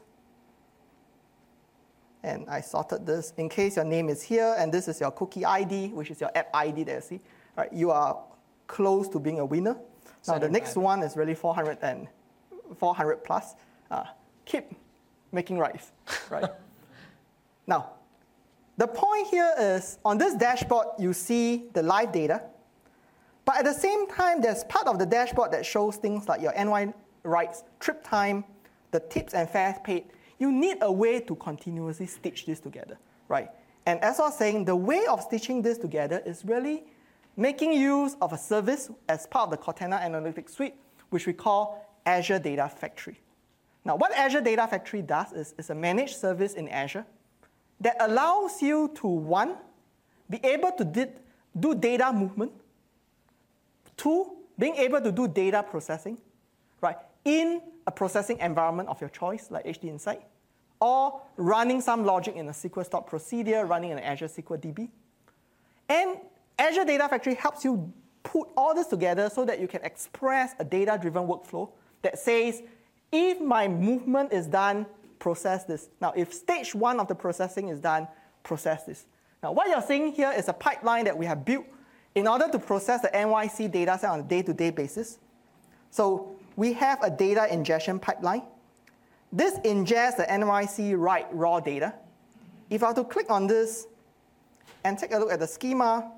And I sorted this in case your name is here, and this is your cookie ID, which is your app ID that you see. Right? You are close to being a winner. Now, the next one is really 400 plus. Keep making rice, right? Now, the point here is, on this dashboard, you see the live data. But at the same time, there's part of the dashboard that shows things like your NY rights, trip time, the tips and fares paid. You need a way to continuously stitch this together, right? And as I was saying, the way of stitching this together is really making use of a service as part of the Cortana Analytics Suite, which we call Azure Data Factory. Now, what Azure Data Factory does is a managed service in Azure that allows you to, one, be able to do data movement, two, being able to do data processing, right, in a processing environment of your choice, like HD Insight, or running some logic in a SQL stored procedure, running in an Azure SQL DB. And Azure Data Factory helps you put all this together so that you can express a data-driven workflow that says, if my movement is done, process this. Now, if stage one of the processing is done, process this. Now, what you're seeing here is a pipeline that we have built in order to process the NYC data set on a day-to-day basis. So we have a data ingestion pipeline. This ingests the NYC write raw data. If I were to click on this and take a look at the schema,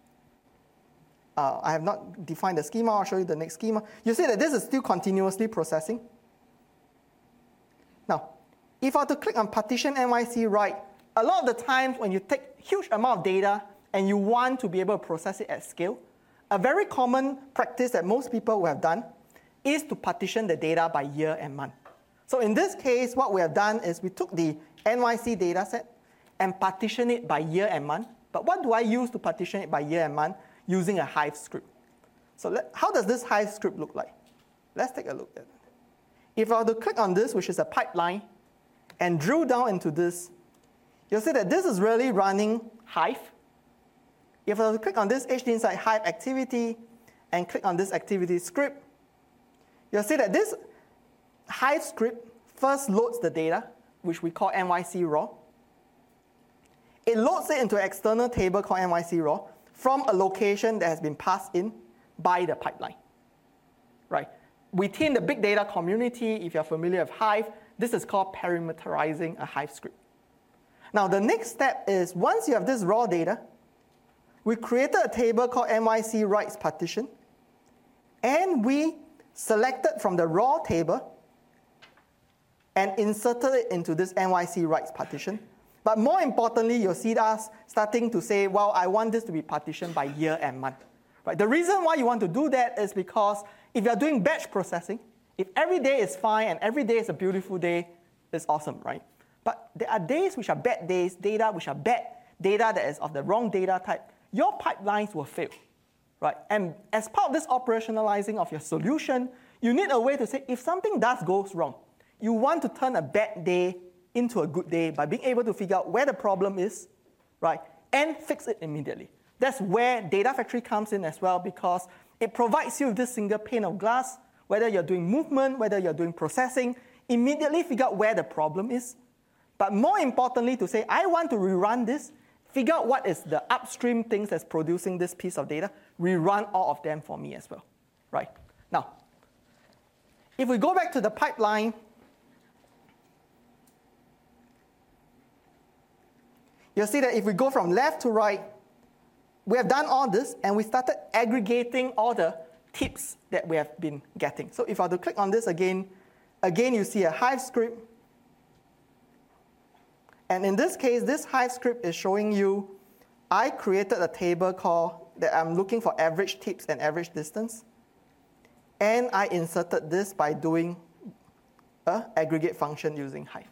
I have not defined the schema. I'll show you the next schema. You see that this is still continuously processing. Now, if I were to click on partition NYC write, a lot of the times when you take huge amount of data and you want to be able to process it at scale, a very common practice that most people will have done is to partition the data by year and month. So in this case, what we have done is we took the NYC data set and partition it by year and month. But what do I use to partition it by year and month? Using a Hive script. So how does this Hive script look like? Let's take a look at it. If I were to click on this, which is a pipeline, and drill down into this, you'll see that this is really running Hive. If I were to click on this HD Insight Hive activity and click on this activity script, you'll see that this Hive script first loads the data, which we call NYC raw. It loads it into an external table called NYC raw from a location that has been passed in by the pipeline, right? Within the big data community, if you're familiar with Hive, this is called parameterizing a Hive script. Now, the next step is once you have this raw data, we created a table called NYC writes partition, and we selected from the raw table and inserted it into this NYC writes partition. But more importantly, you'll see us starting to say, well, I want this to be partitioned by year and month. Right? The reason why you want to do that is because if you're doing batch processing, if every day is fine and every day is a beautiful day, it's awesome, right? But there are days which are bad days, data which are bad, data that is of the wrong data type. Your pipelines will fail, right? And as part of this operationalizing of your solution, you need a way to say, if something goes wrong, you want to turn a bad day into a good day by being able to figure out where the problem is, right, and fix it immediately. That's where Data Factory comes in as well, because it provides you with this single pane of glass, whether you're doing movement, whether you're doing processing, immediately figure out where the problem is. But more importantly, to say, I want to rerun this, figure out what is the upstream things that's producing this piece of data, rerun all of them for me as well, right? Now, if we go back to the pipeline, you'll see that if we go from left to right, we have done all this, and we started aggregating all the tips that we have been getting. So if I were to click on this again, you see a Hive script. And in this case, this Hive script is showing you, I created a table called that I'm looking for average tips and average distance. And I inserted this by doing an aggregate function using Hive.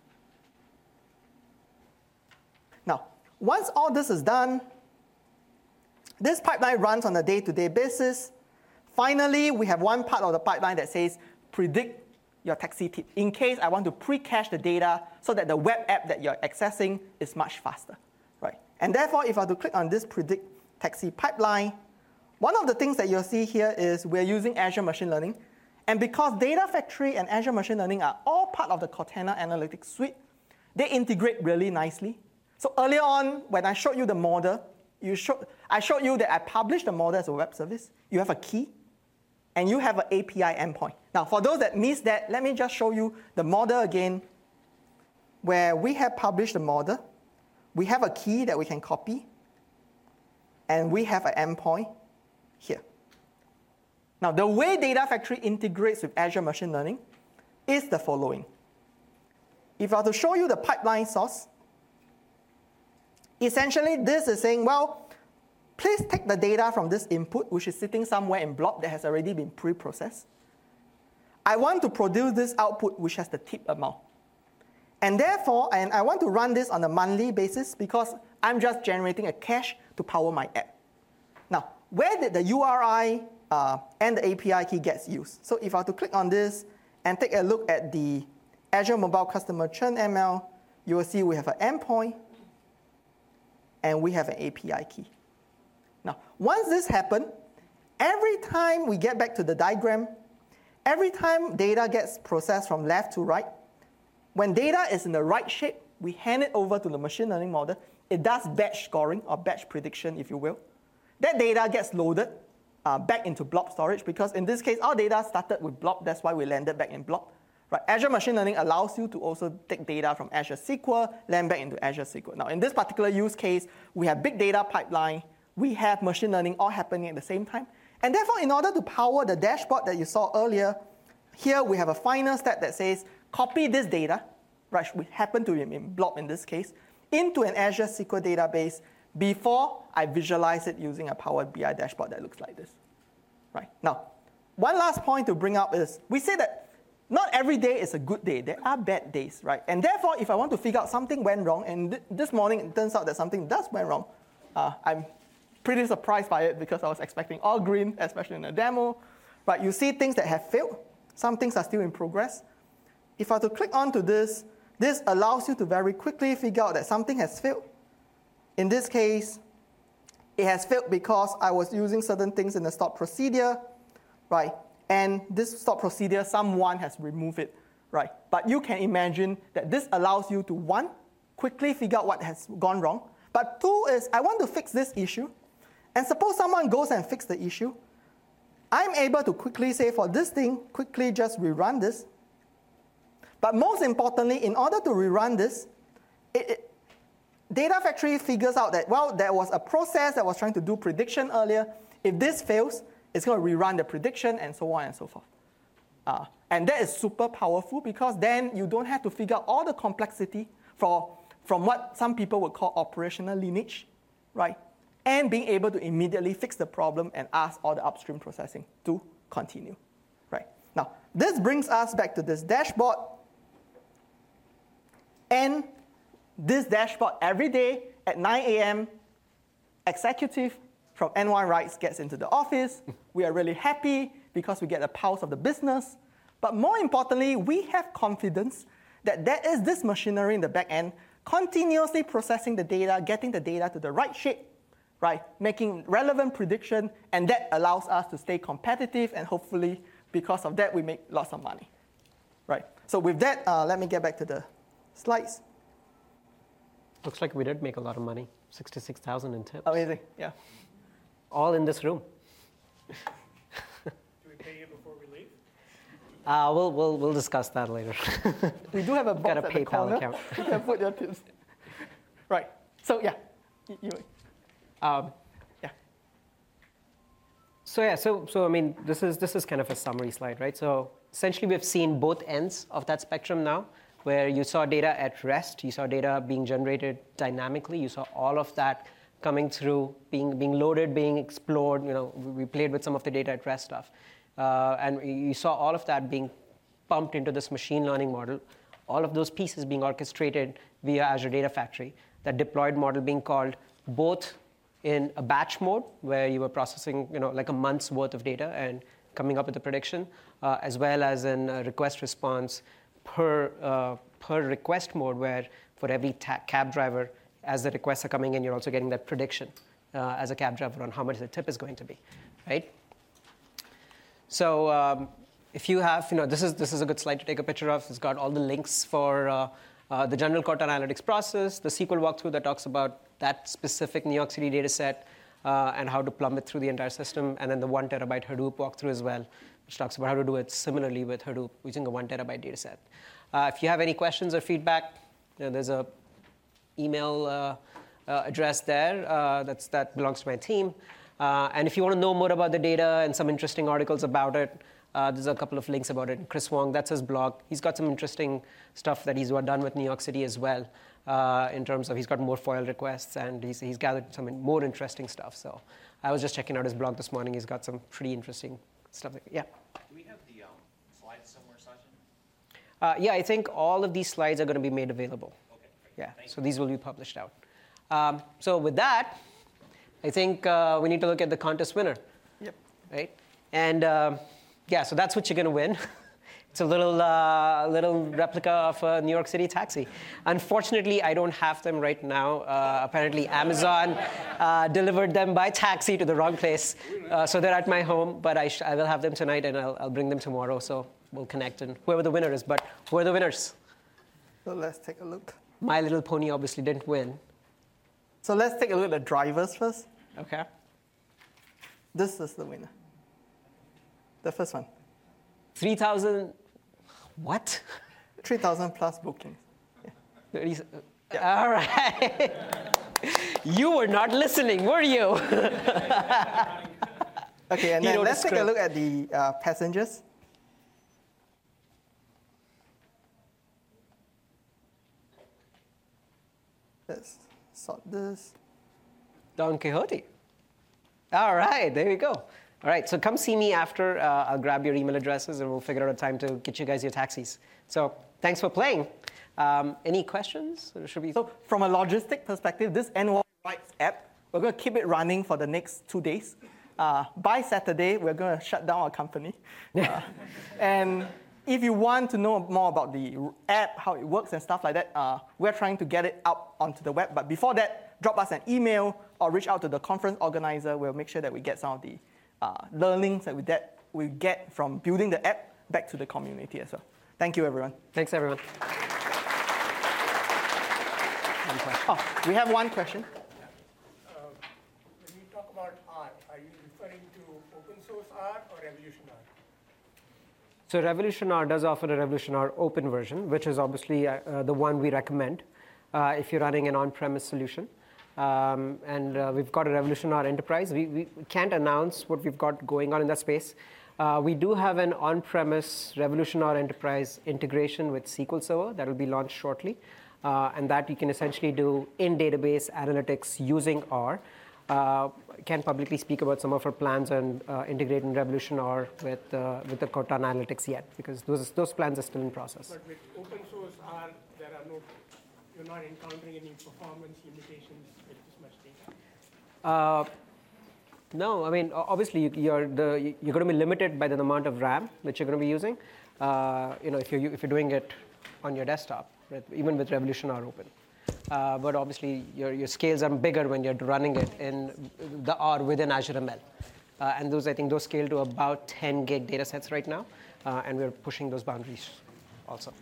Now, once all this is done, this pipeline runs on a day-to-day basis. Finally, we have one part of the pipeline that says predict your taxi tip in case I want to pre-cache the data so that the web app that you're accessing is much faster, right? And therefore, if I were to click on this predict taxi pipeline, one of the things that you'll see here is we're using Azure Machine Learning. And because Data Factory and Azure Machine Learning are all part of the Cortana Analytics Suite, they integrate really nicely. So earlier on, when I showed you the model, I showed you that I published the model as a web service. You have a key, and you have an API endpoint. Now, for those that missed that, let me just show you the model again, where we have published the model. we have a key that we can copy, and we have an endpoint here. Now, the way Data Factory integrates with Azure Machine Learning is the following. If I were to show you the pipeline source, essentially this is saying, well, please take the data from this input, which is sitting somewhere in blob that has already been pre-processed. I want to produce this output, which has the tip amount. And therefore, I want to run this on a monthly basis because I'm just generating a cache to power my app. Now, where did the URI and the API key gets used? So if I were to click on this and take a look at the Azure Mobile Customer Churn ML, you will see we have an endpoint and we have an API key. Now, once this happens, every time we get back to the diagram, every time data gets processed from left to right, when data is in the right shape, we hand it over to the machine learning model. It does batch scoring or batch prediction, if you will. That data gets loaded back into blob storage because in this case, our data started with blob. That's why we landed back in blob. Right? Azure Machine Learning allows you to also take data from Azure SQL, land back into Azure SQL. Now, in this particular use case, we have big data pipeline. We have machine learning all happening at the same time. And therefore, in order to power the dashboard that you saw earlier, here we have a final step that says, copy this data, right, which happen to be in blob in this case, into an Azure SQL database before I visualize it using a Power BI dashboard that looks like this. Right? Now, one last point to bring up is, we say that not every day is a good day. There are bad days, right? And therefore, if I want to figure out something went wrong, and this morning it turns out that something does went wrong, I'm pretty surprised by it because I was expecting all green, especially in a demo. Right? You see things that have failed. Some things are still in progress. If I were to click onto this, this allows you to very quickly figure out that something has failed. In this case, it has failed because I was using certain things in the stop procedure, right? And this stop procedure, someone has removed it, right? But you can imagine that this allows you to, one, quickly figure out what has gone wrong. But two is, I want to fix this issue. And suppose someone goes and fixes the issue. I'm able to quickly say, for this thing, quickly just rerun this. But most importantly, in order to rerun this, Data Factory figures out that, well, there was a process that was trying to do prediction earlier. If this fails, it's going to rerun the prediction and so on and so forth. And that is super powerful because then you don't have to figure out all the complexity from what some people would call operational lineage, right? And being able to immediately fix the problem and ask all the upstream processing to continue, right? Now, this brings us back to this dashboard. And this dashboard, every day at 9 a.m., executive from N1 Rights gets into the office. We are really happy because we get a pulse of the business. But more importantly, we have confidence that there is this machinery in the back end continuously processing the data, getting the data to the right shape, right? Making relevant prediction, and that allows us to stay competitive, and hopefully, because of that, we make lots of money, right? So with that, let me get back to the slides. Looks like we did make a lot of money, 66,000 in tips. Amazing, yeah. All in this room. Do we pay you before we leave? We'll discuss that later. We do have a box Got a at the PayPal corner. account. You can put your tips. Right. So yeah, Yeah. So I mean, this is kind of a summary slide, right? So essentially, we've seen both ends of that spectrum now, where you saw data at rest, you saw data being generated dynamically, you saw all of that coming through, being loaded, being explored. You know, we played with some of the data at rest stuff, and you saw all of that being pumped into this machine learning model. All of those pieces being orchestrated via Azure Data Factory. That deployed model being called both in a batch mode, where you were processing, you know, like a month's worth of data and coming up with a prediction, as well as in request response per request mode, where for every cab driver, as the requests are coming in, you're also getting that prediction as a cab driver on how much the tip is going to be, right? So if you have, you know, this is a good slide to take a picture of. It's got all the links for the general Corta analytics process, the SQL walkthrough that talks about that specific New York City data set and how to plumb it through the entire system, and then the 1 terabyte Hadoop walkthrough as well, which talks about how to do it similarly with Hadoop using a 1 terabyte data set. If you have any questions or feedback, you know, there's a email address there. That belongs to my team. And if you want to know more about the data and some interesting articles about it, there's a couple of links about it. Chris Wong, that's his blog. He's got some interesting stuff that he's done with New York City as well, in terms of he's got more FOIL requests, and he's gathered some more interesting stuff. So I was just checking out his blog this morning. He's got some pretty interesting stuff. Yeah. Do we have the slides somewhere, Sachin? Yeah, I think all of these slides are going to be made available. Okay, great. Yeah, Thank so these will be published out. So with that, I think we need to look at the contest winner. Yep. Right? And yeah, so that's what you're going to win. It's a little replica of a New York City taxi. Unfortunately, I don't have them right now. Apparently, Amazon delivered them by taxi to the wrong place. So they're at my home, but I will have them tonight, and I'll bring them tomorrow. So we'll connect, and whoever the winner is. But who are the winners? So let's take a look. My Little Pony obviously didn't win. So let's take a look at the drivers first. Okay. This is the winner. The first one. 3,000, what? 3,000 plus bookings. 30, all right. You were not listening, were you? Okay, and You then know the let's take a script. look at the passengers. Let's sort this. Don Quixote. All right, there you go. All right, so come see me after. I'll grab your email addresses, and we'll figure out a time to get you guys your taxis. So thanks for playing. Any questions? Or should we? So from a logistic perspective, this NY Rides app, we're going to keep it running for the next 2 days. By Saturday, we're going to shut down our company. And if you want to know more about the app, how it works and stuff like that, we're trying to get it up onto the web. But before that, drop us an email or reach out to the conference organizer. We'll make sure that we get some of the learnings that we get from building the app back to the community as well. Thank you, everyone. Thanks, everyone. Oh, we have one question. When you talk about R, are you referring to open source R or Revolution R? So Revolution R does offer a Revolution R open version, which is obviously the one we recommend if you're running an on-premise solution. And we've got a Revolution R Enterprise. We can't announce what we've got going on in that space. We do have an on-premise Revolution R Enterprise integration with SQL Server that will be launched shortly. And that you can essentially do in-database analytics using R. Can't publicly speak about some of our plans and integrating Revolution R with the Cortana Analytics yet, because those plans are still in process. But with open source R, you're not encountering any performance limitations with this much data? No, I mean, obviously you're going to be limited by the amount of RAM that you're going to be using. If you're doing it on your desktop, right, even with Revolution R open. But obviously your scales are bigger when you're running it in the R within Azure ML. And I think those scale to about 10 gig data sets right now. And we're pushing those boundaries also.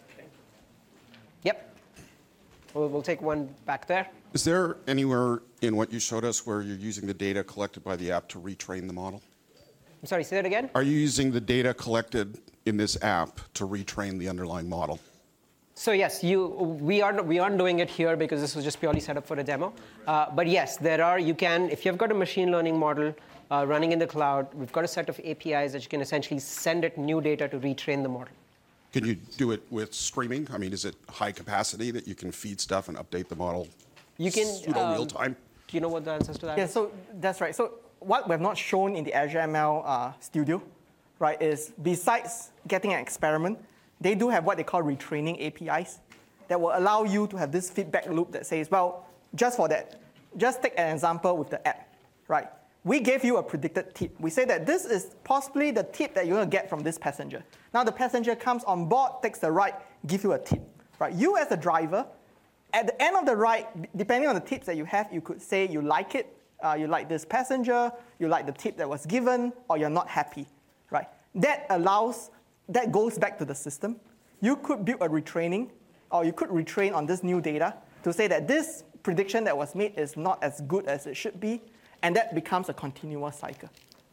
Yep. We'll take one back there. Is there anywhere in what you showed us where you're using the data collected by the app to retrain the model? I'm sorry, say that again? Are you using the data collected in this app to retrain the underlying model? So yes, we aren't doing it here because this was just purely set up for a demo. But yes, if you've got a machine learning model running in the cloud, we've got a set of APIs that you can essentially send it new data to retrain the model. Can you do it with streaming? I mean, is it high capacity that you can feed stuff and update the model You can pseudo real time? Do you know what the answers to that Yeah, is? so that's right. So what we have not shown in the Azure ML Studio, right, is besides getting an experiment, they do have what they call retraining APIs that will allow you to have this feedback loop that says, well, just for that, just take an example with the app, right? We gave you a predicted tip. We say that this is possibly the tip that you're going to get from this passenger. Now the passenger comes on board, takes the ride, give you a tip, right? You as a driver, at the end of the ride, depending on the tips that you have, you could say you like it, you like this passenger, you like the tip that was given, or you're not happy, right? That goes back to the system. You could build a retraining, or you could retrain on this new data to say that this prediction that was made is not as good as it should be, and that becomes a continuous cycle.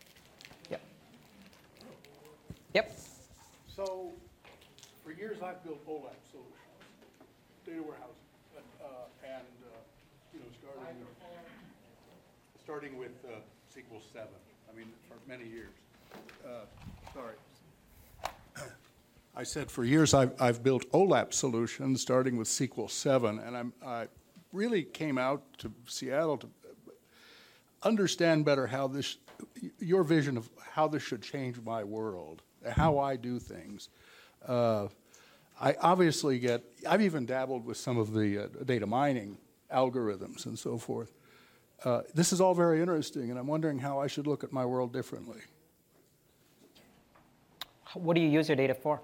Yep. So, for years I've built OLAP solutions, data warehouse, and, starting with SQL 7, I mean, for many years. Sorry. I said for years I've built OLAP solutions starting with SQL 7, and I really came out to Seattle to understand better how this, your vision of how this should change my world, how I do things. I obviously I've even dabbled with some of the data mining algorithms and so forth. This is all very interesting, and I'm wondering how I should look at my world differently. What do you use your data for?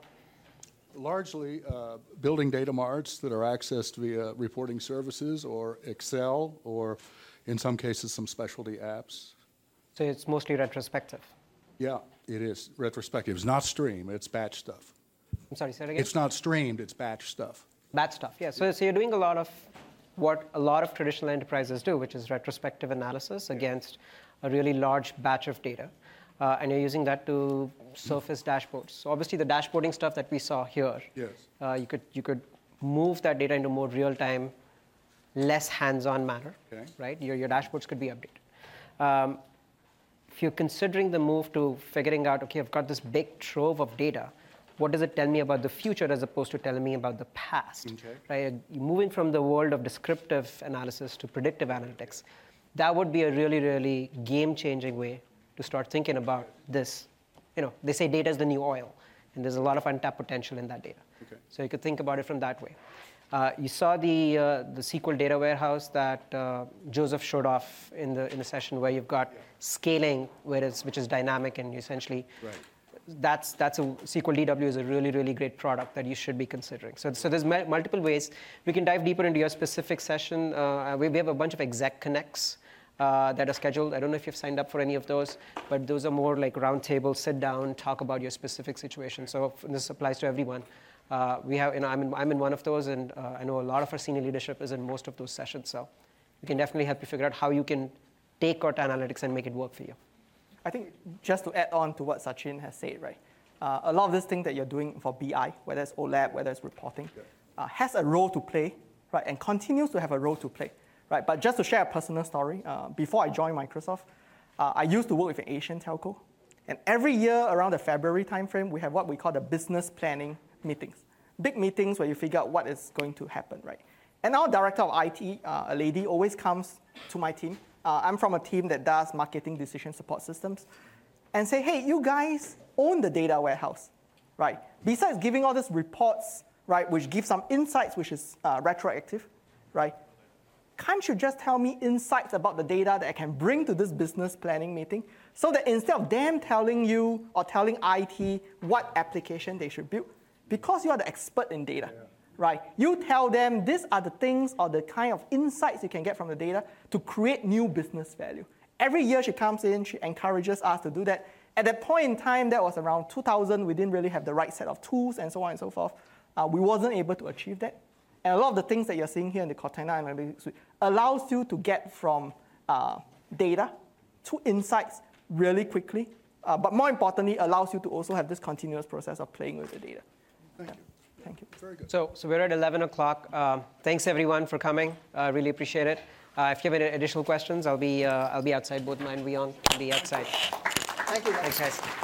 Largely building data marts that are accessed via reporting services or Excel or, in some cases, some specialty apps. So it's mostly retrospective. Yeah, it is retrospective. It's not stream, it's batch stuff. I'm sorry, say it again? It's not streamed, it's batch stuff. Batch stuff, yeah. So you're doing a lot of what a lot of traditional enterprises do, which is retrospective analysis against a really large batch of data. And you're using that to surface dashboards. So obviously the dashboarding stuff that we saw here, Yes. You could move that data into more real-time, less hands-on manner, Okay. right? Your dashboards could be updated. If you're considering the move to figuring out, okay, I've got this big trove of data, what does it tell me about the future as opposed to telling me about the past? Okay. Right? You're moving from the world of descriptive analysis to predictive analytics. That would be a really, really game-changing way to start thinking about this. You know, they say data is the new oil, and there's a lot of untapped potential in that data. Okay. So you could think about it from that way. You saw the SQL data warehouse that Joseph showed off in the session where you've got scaling, which is dynamic and essentially. Right. That's a SQL DW is a really, really great product that you should be considering. So there's multiple ways. We can dive deeper into your specific session. We have a bunch of exec connects that are scheduled. I don't know if you've signed up for any of those, but those are more like roundtable, sit down, talk about your specific situation. So this applies to everyone. We have, I'm in one of those, and I know a lot of our senior leadership is in most of those sessions. So we can definitely help you figure out how you can take Corta Analytics and make it work for you. I think just to add on to what Sachin has said, right? A lot of this thing that you're doing for BI, whether it's OLAP, whether it's reporting, has a role to play, right? And continues to have a role to play, right? But just to share a personal story, before I joined Microsoft, I used to work with an Asian telco. And every year around the February timeframe, we have what we call the business planning meetings. Big meetings where you figure out what is going to happen, right? And our director of IT, a lady, always comes to my team. I'm from a team that does marketing decision support systems, and say, hey, you guys own the data warehouse, right? Besides giving all these reports, right, which give some insights, which is retroactive, right? Can't you just tell me insights about the data that I can bring to this business planning meeting so that instead of them telling you or telling IT what application they should build, because you are the expert in data, right? You tell them these are the things or the kind of insights you can get from the data to create new business value. Every year she comes in, she encourages us to do that. At that point in time, that was around 2000, we didn't really have the right set of tools and so on and so forth. We wasn't able to achieve that. And a lot of the things that you're seeing here in the Cortana Analytics Suite allows you to get from data to insights really quickly, but more importantly, allows you to also have this continuous process of playing with the data. Thank you. Thank you. Very good. So we're at 11 o'clock. Thanks everyone for coming. Really appreciate it. If you have any additional questions, I'll be outside. Both mine will be on the outside. Thank you. Thanks, guys.